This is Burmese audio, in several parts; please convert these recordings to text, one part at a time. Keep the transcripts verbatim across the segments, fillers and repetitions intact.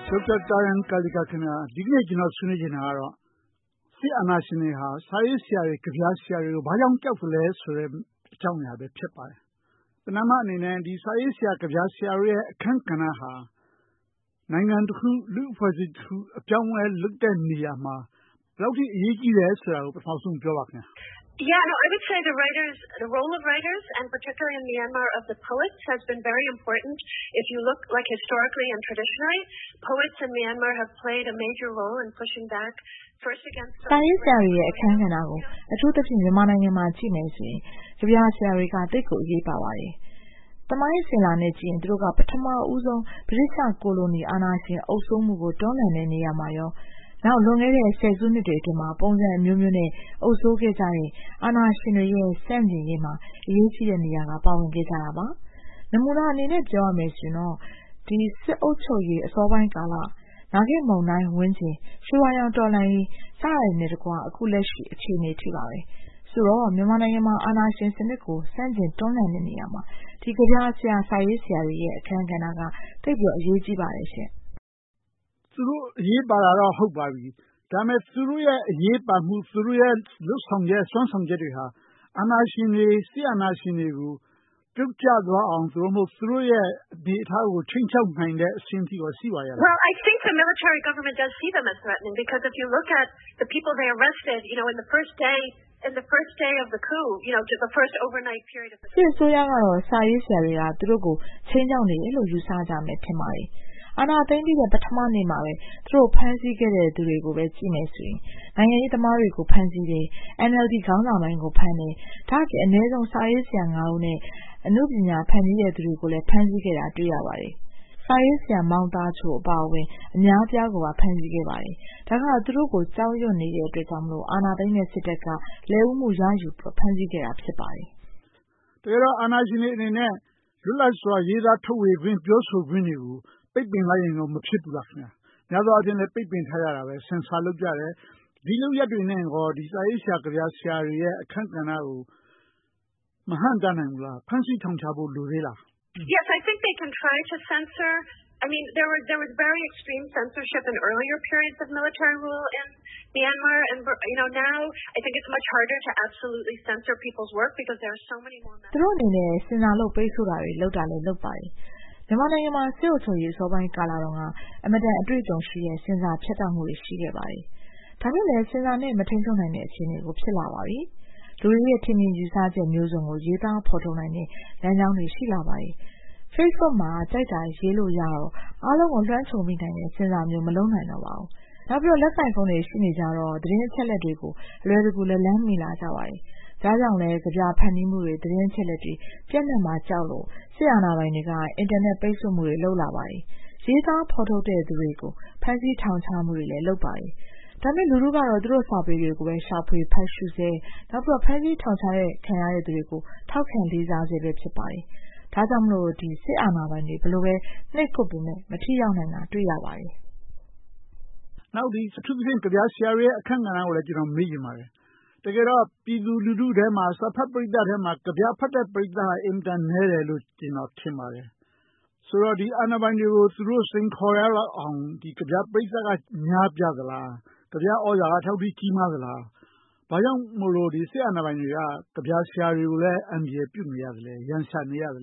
Doctor Taran Kalika ခင်ဗျာဒီကနေ့ကျွန်တော်ဆွေးနွေးချင်တာကတော့စစ်အာဏာရှင်တွေဟာစာရေးဆရာတွေကြပြဆရာတွေကိုဘာကြောင့်ကြောက်သလဲဆိုတဲ့အကြောင်းအရာပဲဖြစ်ပါတယ်။ပဏာမအနေနဲ့ဒီစာရေးဆရာကြပြဆရာတွေရဲ့အခန်းကဏ္ဍဟာနိုင်ငံတစ်ခုလူအဖွဲ့အစည်းတစ်ခုအပြောင်းအလဲလုပ်တဲ့နေရာမှာဘယ်လောက်ထိအရေးကြီးတယ်ဆိုတာကိုပထမဆုံးပြောပါခင်ဗျာ။ Yeah, no, I would say the writers, the role of writers, and particularly in Myanmar of the poets, has been very important. If you look, like historically and traditionally, poets in Myanmar have played a major role in pushing back first against. စာရေးဆရာတွေရဲ့အခန်းကဏ္ဍကိုအထူးသဖြင့်မြန်မာနိုင်ငံမှာကြည့်မယ်ဆိုရင်ကြပြဆရာတွေကတိတ်ကိုအရေးပါပါတယ်။တမိုင်းစင်လာနဲ့ကြည့်ရင်သူတို့ကပထမဦးဆုံးဗြိတိသျှကိုလိုနီအာဏာရှင်အုပ်စိုးမှုကိုတွန်းလှန်တဲ့နေရာမှာရောနောက်လွန်ခဲ့တဲ့ဆယ်စုနှစ်တွေအတွင်းမှာပုံစံအမျိုးမျိုးနဲ့အုပ်စိုးခဲ့ကြတဲ့အာဏာရှင်တွေရဲ့စန့်ကျင်ရေးမှာအရေးကြီးတဲ့နေရာကပါဝင်ခဲ့ကြတာပါ။နမူနာအနေနဲ့ပြောရမယ်ဆိုရင်တော့ဒီစစ်အုပ်ချုပ်ရေးအစောပိုင်းကာလနာဂိမုန်တိုင်းဝင်းကျင်ရွှေဝါရောင်တော်လှန်ရေးစတဲ့နေတကွာအခုလက်ရှိအခြေအနေထိပါပဲ။ဆိုတော့မြန်မာနိုင်ငံမှာအာဏာရှင်စနစ်ကိုစန့်ကျင်တွန်းလှန်တဲ့နေရာမှာဒီကြပြဆရာစာရေးဆရာတွေရဲ့အခန်းကဏ္ဍကတိတ်ပြီးအရေးကြီးပါတယ်ရှင်။သူတို့အရေးပါတာတော့ဟုတ်ပါပြီ။ဒါပေမဲ့သူတို့ရဲ့အရေးပါမှုသူတို့ရဲ့လွတ်ဆောင်ချက်စွမ်းဆောင်ချက်တွေဟာအာဏာရှင်တွေစစ်အာဏာရှင်တွေကိုပြုတ်ကျသွားအောင်သူတို့မဟုတ်သူတို့ရဲ့ဒီအထားကိုချိန်ချောက်နိုင်တဲ့အဆင့်ထိကိုရှိပါရဲ့။ Well, I think the military government does see them as threatening because if you look at the people they arrested, you know, in the first day in the first day of the coup, you know, just the first overnight period of the coup. စစ်ဆိုးရကတော့စာရေးဆရာတွေကသူတို့ကိုချိန်ချောက်နေတယ်လို့ယူဆကြမယ်ထင်ပါတယ်။အာဏာသိမ်းပြီးတဲ့ပထမနေ့မှာပဲသူတို့ဖမ်းဆီးခဲ့တဲ့သူတွေကိုပဲကြည့်မယ်ဆိုရင်နိုင်ငံရေးသမားတွေကိုဖမ်းဆီးတယ် N L D ခေါင်းဆောင်ပိုင်းကိုဖမ်းတယ်ဒါ့အပြင်အနည်းဆုံးစာရေးဆရာ၅ဦးနဲ့အမှုပညာဖန်တီးတဲ့သူတွေကိုလည်းဖမ်းဆီးခဲ့တာတွေ့ရပါတယ်စာရေးဆရာမောင်သားချိုအပါအဝင်အများပြားကိုပါဖမ်းဆီးခဲ့ပါတယ်ဒါကသူတို့ကိုကြောက်ရွံ့နေတဲ့အတွက်ကြောင့်မလို့အာဏာသိမ်းတဲ့စစ်တပ်ကလက်ဦးမှုရယူပြီးဖမ်းဆီးခဲ့တာဖြစ်ပါတယ်တကယ်တော့အာဏာရှင်တွေအနေနဲ့လွတ်လပ်စွာရေးသားထုတ်ဝေခွင့်ပြောဆိုခွင့်တွေကိုပိတ်ပင်လိုက်ရင်တော့မဖြစ်ဘူးလားခင်ဗျာ။များသောအားဖြင့်လည်းပိတ်ပင်ထားရတာပဲဆင်ဆာလုပ်ကြတယ်။ဒီလိုရက်တွေနဲ့ဟောဒီစာရေးဆရာကြပြဆရာတွေရဲ့အခန်းကဏ္ဍကိုမဟန့်တားနိုင်ဘူးလား။ဖမ်းဆီးထောင်ချဖို့လိုသေးလား။ Yes, I think they can try to censor. I mean, there were there was very extreme censorship in earlier periods of military rule in Myanmar, and you know now I think it's much harder to absolutely censor people's work because there are so many more. သူတို့အနေနဲ့စင်စာလုပ်ပိတ်ဆိုတာတွေလုပ်တာလည်းလုပ်ပါတယ်။မြန်မာနိုင်ငံမှာစစ်အုပ်ချုပ်ရေးစောပိုင်းကာလတုန်းကအမတန်အတွေ့အကြုံရှိတဲ့စင်စာဖြတ်တောက်မှုတွေရှိခဲ့ပါတယ်။ဒါပေမဲ့စင်စာနဲ့မထိန်ချုပ်နိုင်တဲ့အခြေအနေကိုဖြစ်လာပါပြီ။လူတွေရဲ့ထင်မြင်ယူဆချက်မျိုးစုံကိုရေးသားဖော်ထုတ်နိုင်တဲ့လမ်းကြောင်းတွေရှိလာပါတယ်။ Facebook မှာကြိုက်တာရေးလို့ရတော့အားလုံးကိုလွှမ်းခြုံမိနိုင်တဲ့စင်စာမျိုးမလုံးနိုင်တော့ပါဘူး။နောက်ပြီးတော့လက်ဆိုင်ဖုန်းတွေရှိနေကြတော့သတင်းအချက်အလက်တွေကိုအလွယ်တကူလက်လန်းမိလာကြပါတယ်။ဒါကြောင့်လည်းကြပြဖန်တီးမှုတွေသတင်းအချက်အလက်တွေပြန့်နှံ့မှာကြောက်လို့စစ်အာဏာပိုင်တွေကအင်တာနက်ပိတ်ဆို့မှုတွေလုပ်လာပါတယ်။ရေးသားဖော်ထုတ်တဲ့သူတွေကိုဖမ်းဆီးထောင်ချမှုတွေလည်းလုပ်ပါတယ်။ဒါပေမဲ့လူတို့ကတော့သူတို့စာပေတွေကိုပဲရှာဖွေဖတ်ရှုစေနောက်ပြီးတော့ဖမ်းဆီးထောင်ချတဲ့ခံရတဲ့သူတွေကိုထောက်ခံလေးစားစေပဲဖြစ်ပါတယ်။ဒါကြောင့်မလို့ဒီစစ်အာဏာပိုင်တွေဘယ်လိုပဲနှိပ်ကွပ်ပြီးနဲ့မထိရောက်နိုင်တာတွေ့ရပါတယ်။နောက်ဒီအထူးသဖြင့်ကြပြဆရာတွေရဲ့အခန်းကဏ္ဍကိုလည်းကျွန်တော်မေးချင်ပါတယ်။တကယ်တော့ပြည်သူလူထုထဲမှာစာဖတ်ပရိသတ်ထဲမှာကြပြဖတ်တဲ့ပရိသတ်ဟာအင်တန်နည်းတယ်လို့ကျွန်တော်ထင်ပါတယ်။ဆိုတော့ဒီအာဏာပိုင်တွေကိုသူတို့စိန်ခေါ်ရလောက်အောင်ဒီကြပြပရိသတ်ကများပြသလား။ကြပြဩဇာကထောက်ပြီးကြီးမားသလား။ဘာကြောင့်မို့လို့ဒီစစ်အာဏာပိုင်တွေကကြပြဆရာတွေကိုလည်းအန္တရာယ်ပြုနေရတယ်လဲရန်ရှာနေရတယ်လဲ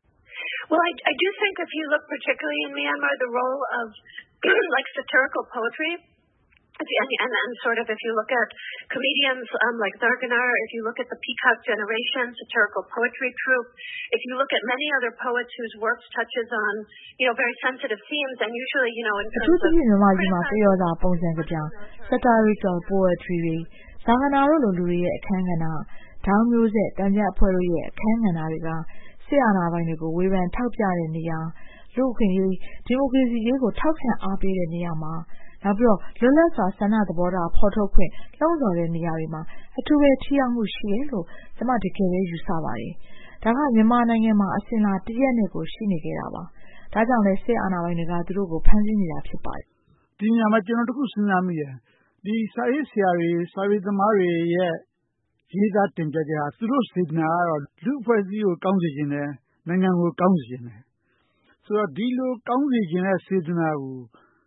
Well, I, I do think if you look particularly in Myanmar, the role of like satirical poetry, and, and, and sort of if you look at comedians um, like Zarganar, if you look at the Peacock Generation, satirical poetry troupe, if you look at many other poets whose works touches on, you know, very sensitive themes, and usually, you know, in terms of... မြန်မာပြည်မှာပြောတာပုံစံကြပြောင်း satirical poetry တွေဇာဂနာတို့လိုလူတွေရဲ့အခန်းကဏ္ဍဒေါင်းမျိုးဆက်တန်ကြအဖွဲ့တို့ရဲ့အခန်းကဏ္ဍတွေကစစ်အာဏာပိုင်တွေကိုဝေဖန်ထောက်ပြတဲ့နေရာလူ့အခွင့်အရေးဒီမိုကရေစီရေးကိုထောက်ခံအားပေးတဲ့နေရာမှာနောက်ပြီးတော့လွတ်လပ်စွာဆန္ဒသဘောထားဖော်ထုတ်ခွင့်လှုံ့ဆော်တဲ့နေရာတွေမှာအထူးပဲထိရောက်မှုရှိတယ်လို့ကျွန်မတကယ်ပဲယူဆပါတယ်။ဒါကမြန်မာနိုင်ငံမှာအစဉ်လာတရက်နဲ့ကိုရှိနေကြတာပါ။ဒါကြောင့်လည်းစစ်အာဏာပိုင်တွေကသူတို့ကိုဖမ်းဆီးနေတာဖြစ်ပါတယ်။ဒီညမှာကျွန်တော်တခုစဉ်းစားမိတယ်။ဒီစာရေးဆရာတွေစာရေးသမားတွေရဲ့ရေးသားတင်ပြကြတာသူတို့စေတနာကတော့လူအဖွဲ့အစည်းကိုကောင်းစေခြင်းနဲ့နိုင်ငံကိုကောင်းစေခြင်းနဲ့ဆိုတော့ဒီလိုကောင်းစေခြင်းနဲ့စေတနာကို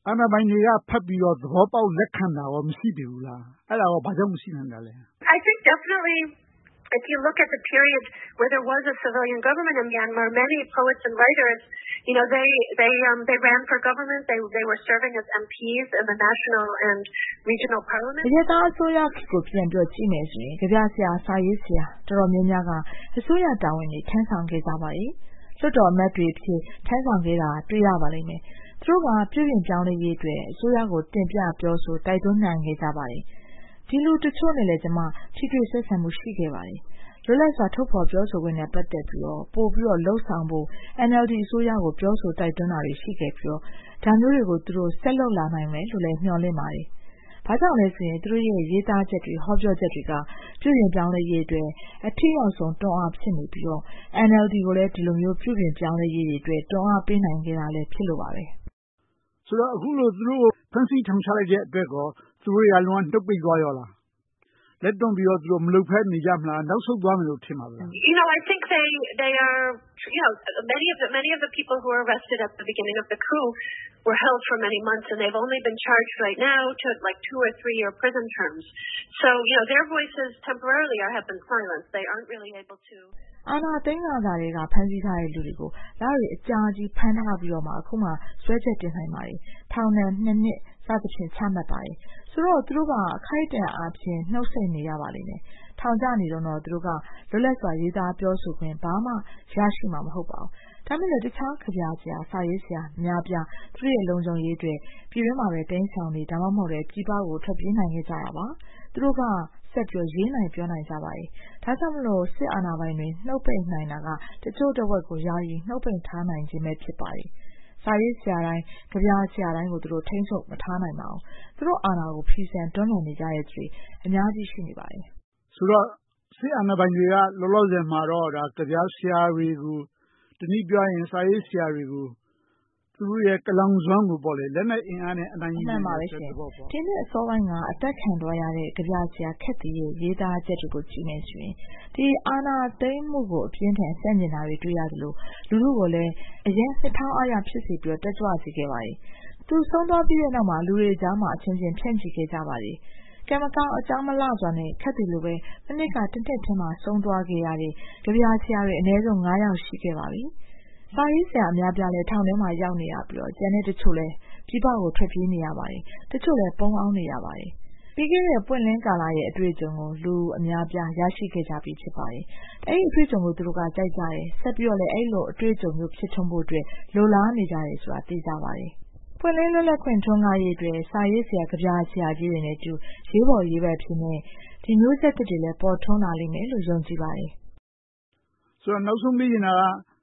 အာဏာပိုင်တွေကဖတ်ပြီးတော့သဘောပေါက်လက်ခံတာရောမရှိသေးဘူးလား။အဲ့ဒါရောဘာကြောင့်မရှိနိုင်တာလဲ I think definitely if you look at the period where there was a civilian government in Myanmar, many poets and writers, you know, they they um they ran for government. They they were serving as M Ps in the national and regional parliament. ဒီသားအစိုးရကိုပြန်ပြီးကြည့်နေဆိုရင်ကြပြဆရာစာရေးဆရာတော်တော်များများကအစိုးရတာဝန်တွေထမ်းဆောင်ခဲ့ကြပါလေ။လွှတ်တော်အမတ်တွေဖြစ်ထမ်းဆောင်ခဲ့တာတွေ့ရပါလိမ့်မယ်။သူတို့ကပြည်ပြင်ပြောင်းလဲရေးအတွက်အစိုးရကိုတင်ပြပြောဆိုတိုက်တွန်းနိုင်ခဲ့ကြပါလေ။ဒီလူတချို့နဲ့လည်းကျွန်မထိတွေ့ဆက်ဆံမှုရှိခဲ့ပါတယ်။လွတ်လပ်စွာထုတ်ဖော်ပြောဆိုခွင့်နဲ့ပတ်သက်ပြီးတော့ပို့ပြီးတော့လှုပ်ဆောင်ဖို့ N L D အစိုးရကိုပြောဆိုတိုက်တွန်းတာတွေရှိခဲ့ပြီးတော့ဒါမျိုးတွေကိုသူတို့ဆက်လုပ်လာနိုင်မယ်လို့လည်းမျှော်လင့်ပါတယ်။ဘာကြောင့်လဲဆိုရင်သူတို့ရဲ့ရေးသားချက်တွေဟောပြောချက်တွေကပြည်ပြင်ပြောင်းလဲရေးအတွက်အထက်အောင်ဆုံးတွန်းအားဖြစ်နေပြီးတော့ N L D ကိုလည်းဒီလိုမျိုးပြည်ပြင်ပြောင်းလဲရေးတွေအတွက်တွန်းအားပေးနိုင်ခဲ့တာလည်းဖြစ်လို့ပါပဲ။ဆိုတော့အခုလိုသူတို့ဖန်ဆီးထောင်ချလိုက်တဲ့အတွက်ကောသူတို့ရလုံးဝနှုတ်ပိတ်သွားရောလား။လက်တွန့်ပြီးတော့သူတို့မလုပ်ဖဲနေကြမလားနောက်ဆုတ်သွားမယ်လို့ထင်ပါလား You know, I think they they are, you know, many of the many of the people who were arrested at the beginning of the coup were held for many months, and they've only been charged right now to like two or three year prison terms. So, you know, their voices temporarily are have been silenced. They aren't really able to. အာဏာသိမ်းလာတာတွေကဖမ်းဆီးထားတဲ့လူတွေကိုလာရီအကြာကြီးဖမ်းထားပြီးတော့မှအခုမှဆွဲချက်တင်နိုင်ပါတယ်ထောင်ဒဏ်နှစ်နှစ်စသဖြင့်ချမှတ်ပါတယ်ဆိုတော့သူတို့ကအခိုက်အတန့်အဖြစ်နှုတ်ဆက်နေရပါလိမ့်မယ်ထောင်ကျနေတော့သူတို့ကလွတ်လပ်စွာရေးသားပြောဆိုခွင့်ဘာမှရရှိမှာမဟုတ်ပါဘူးဒါပေမဲ့တခြားကြပြဆရာစာရေးဆရာများပြသူတို့ရဲ့လုံခြုံရေးအတွက်ပြည်တွင်းမှာပဲတင်းဆောင်နေဒါမှမဟုတ်လည်းပြည်ပကိုထွက်ပြေးနိုင်ခဲ့ကြတာပါသူတို့ကဆက်ပြောရေးနိုင်ပြောနိုင်ကြပါရဲ့ဒါကြောင့်မလို့စစ်အာဏာပိုင်တွေနှုတ်ပိတ်နိုင်တာကတချို့တစ်ဝက်ကိုယာယီနှုတ်ပိတ်ထားနိုင်ခြင်းပဲဖြစ်ပါတယ်စာရေးဆရာတိုင်းကြပြဆရာတိုင်းကိုသူတို့ထိန်းချုပ်မထားနိုင်ပါဘူးသူတို့အာဏာကိုဖီဆန်တွန်းလှန်နေကြတဲ့သူတွေအများကြီးရှိနေပါတယ်ဆိုတော့စစ်အာဏာပိုင်တွေကလောလောဆယ်မှာတော့ဒါကြပြဆရာတွေကိုတနည်းပြောရင်စာရေးဆရာတွေကိုသူတို့ရဲ့ကလောင်စွမ်းကိုပေါ့လေလက်နဲ့အင်အားနဲ့အနိုင်ယူနေတယ်ဆိုတော့ပေါ့ဒီနေ့အစောပိုင်းကအသက်ခံသွားရတဲ့ကြပြဆရာခက်တီရဲ့ရေးသားချက်တွေကိုကြည့်နေဆိုရင်ဒီအာဏာသိမ်းမှုကိုအပြင်းထန်ဆန့်ကျင်တာတွေတွေ့ရတယ်လို့လူလူကိုလည်းအရင်စစ်ထောင်းအားရဖြစ်စေပြီးတော့တက်ကြွစေခဲ့ပါတယ်သူဆုံးသွားပြီးတဲ့နောက်မှာလူတွေကြားမှာအချင်းချင်းဖြန့်ချိခဲ့ကြပါတယ်ကံမကောင်းအကြောင်းမလှစွာနဲ့ခက်တီလိုပဲမနစ်ကတတက်ချင်းမှာဆုံးသွားခဲ့ရတဲ့ကြပြဆရာတွေအနည်းဆုံး၅ယောက်ရှိခဲ့ပါပြီစာရေးဆရာအများပြားလဲထောင်ထဲမှာရောက်နေရပြီးတော့ကျန်တဲ့တချို့လဲပြည်ပကိုထွက်ပြေးနေရပါတယ်တချို့လဲပုံအောင်နေရပါတယ်ပြီးခဲ့တဲ့ပွင့်လင်းကာလရဲ့အတွေ့အကြုံကိုလူအများပြားရရှိခဲ့ကြပြီးဖြစ်ပါတယ်အဲ့ဒီအတွေ့အကြုံကိုသူတို့ကကြိုက်ကြတယ်ဆက်ပြီးတော့လဲအဲ့လိုအတွေ့အကြုံမျိုးဖြစ်ထွန်းဖို့အတွက်လိုလားနေကြတယ်ဆိုတာသိကြပါတယ်ပွင့်လင်းလွတ်လပ်ခွင့်ထွန်းကားရေးအတွက်စာရေးဆရာကြပြဆရာကြီးတွေနဲ့အတူရေးပေါ်ရေးပဲဖြစ်နေဒီမျိုးဆက်တွေလည်းပေါ်ထွန်းလာလိမ့်မယ်လို့ယုံကြည်ပါတယ်ဆိုတော့နောက်ဆုံးမေးနေတာက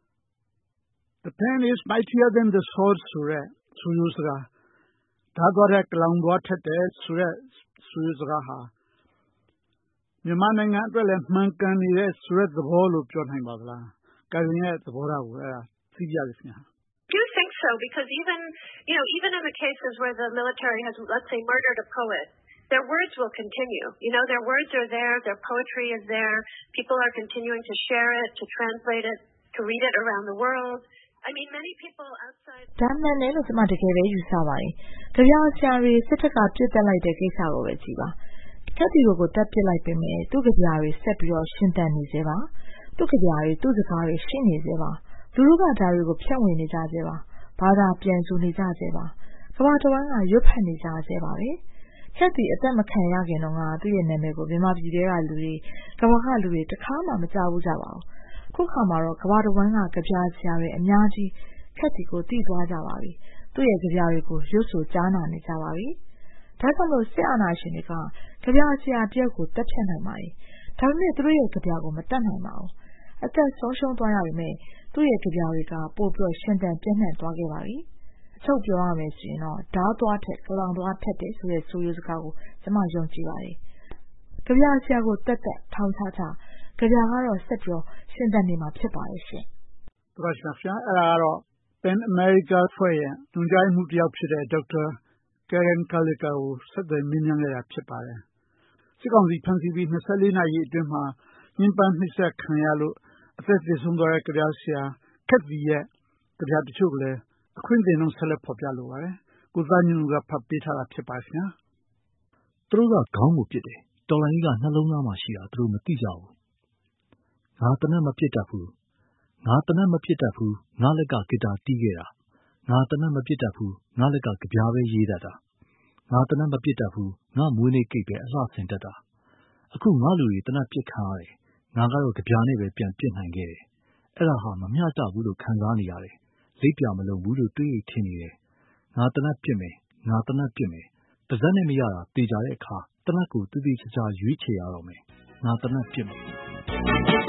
The pen is mightier than the sword ဆိုရဲဆိုလိုစကားဒါတော့တဲ့ကလောင်သွားထက်တဲ့ဆိုရဲဆိုလိုစကားဟာမြန်မာနိုင်ငံအတွက်လည်းမှန်ကန်နေတဲ့ဆိုရဲသဘောလို့ပြောနိုင်ပါသလား။ကာယရဲ့သဘောထားကိုအဲ့ဒါသိကြရခင်ဗျာ။ Do you think so? Because even, you know, even in the cases where the military has, let's say, murdered a poet, their words will continue. You know, their words are there, their poetry is there. People are continuing to share it, to translate it, to read it around the world.I mean many people outside ဒါမှန်တယ်လို့ကျွန်မတကယ်ပဲယူဆပါတယ်။ကြပြဆရာတွေစစ်တပ်ကပြစ်တက်လိုက်တဲ့ကိစ္စကိုပဲကြည့်ပါ။ခက်တီကိုကိုတက်ပစ်လိုက်ပေမဲ့သူ့ကြပြတွေဆက်ပြီးတော့ရှင်းတန်နေသေးပါ။သူ့ကြပြတွေသူ့စကားတွေရှင်းနေသေးပါ။လူတို့ကဒါတွေကိုဖြန့်ဝေနေကြသေးပါ။ဘာသာပြန်ဆိုနေကြသေးပါ။ကမ္ဘာတစ်ဝန်းကရွတ်ဖတ်နေကြသေးပါပဲ။ခက်တီအသက်မခံရခင်တော့ကသူ့ရဲ့နာမည်ကိုမြန်မာပြည်ထဲကလူတွေကမ္ဘာကလူတွေတခါမှမကြားဘူးကြပါဘူး။ခုခါမှာတော့ကမ္ဘာတစ်ဝန်းကကြပြဆရာတွေအများကြီးခက်တီကိုတည်သွားကြပါပြီ။သူ့ရဲ့ကြပြတွေကိုရွတ်ဆိုကြားနာနေကြပါပြီ။ဒါကြောင့်လို့စစ်အာဏာရှင်တွေကကြပြဆရာတယောက်ကိုတက်ဖြတ်နိုင်ပါ යි ။ဒါပေမဲ့သူတို့ရဲ့ကြပြကိုမတတ်နိုင်ပါဘူး။အသက်ဆုံးရှုံးသွားရပေမဲ့သူ့ရဲ့ကြပြတွေကပို့ပြီးရှင်သန်ပြည့်နှံ့သွားခဲ့ပါပြီ။အချုပ်ပြောရမယ်ဆိုရင်တော့ဓာတ်သွားထက်ကလောင်သွားထက်တယ်ဆိုတဲ့ဆိုရိုးစကားကိုကျွန်မယုံကြည်ပါတယ်။ကြပြဆရာကိုတက်တက်ထောင်ချချကြပြကတော့ဆက်ပြီးရှင်သန်နေမှာဖြစ်ပါရဲ့ရှင်။ဟုတ်ကဲ့ဆရာအဲ့ဒါကတော့ Pen America ဖွဲ့ရဲ့ညွှန်ကြားမှုတယောက်ဖြစ်တဲ့ဒေါက်တာ Karen Kallikar ကိုဆက်သွယ်မေးမြန်းခဲ့တာဖြစ်ပါတယ်။စစ်ကောင်စီဖမ်းဆီးပြီးနှစ်ဆယ့်လေးနာရီအတွင်းမှာညှဉ်းပန်းနှိပ်စက်ခံရလို့အသက်သေဆုံးသွားတဲ့ကြပြဆရာခက်တီရဲ့ကြပြတချို့ကလည်းအခွင့်အရေးလုံးဆက်လက်ဖော်ပြလိုပါတယ်ကိုသားညွန့်ကဖတ်ပေးထားတာဖြစ်ပါခင်ဗျာသူတို့ကခေါင်းကိုပစ်တယ်တော်လိုင်းကြီးကနှလုံးသားမှာရှိတာသူတို့မသိကြဘူးငါတနက်မပစ်တတ်ဘူးငါတနက်မပစ်တတ်ဘူးငါလက်ကဂီတာတီးခဲ့တာငါတနက်မပစ်တတ်ဘူးငါလက်ကကြပြားပဲရေးတတ်တာငါတနက်မပစ်တတ်ဘူးငါမွေးနေ့ကိတ်ပဲအလှဆင်တတ်တာအခုငါလူတွေတနက်ပစ်ခံရတယ်ငါကတော့ကြပြားနဲ့ပဲပြန်ပစ်နိုင်ခဲ့တယ်အဲ့ဒါဟာမမျှတဘူးလို့ခံစားနေရတယ်လိပ်ပြမလုံးဘူးလို့တွေးရထင်နေတယ်ငါတနက်ပစ်မယ်ငါတနက်ပစ်မယ်ပါဇက်နဲ့မရတာတေချာတဲ့အခါတနက်ကိုတည်တည်ချာချာရွေးချယ်ရတော့မယ်ငါတနက်ပစ်မယ်